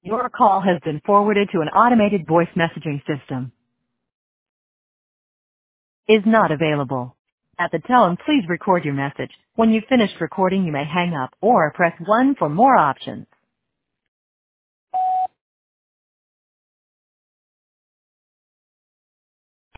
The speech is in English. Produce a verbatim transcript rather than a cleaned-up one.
Your call has been forwarded to an automated voice messaging system. Is not available. At the tone, please record your message. When you've finished recording, you may hang up or press one for more options.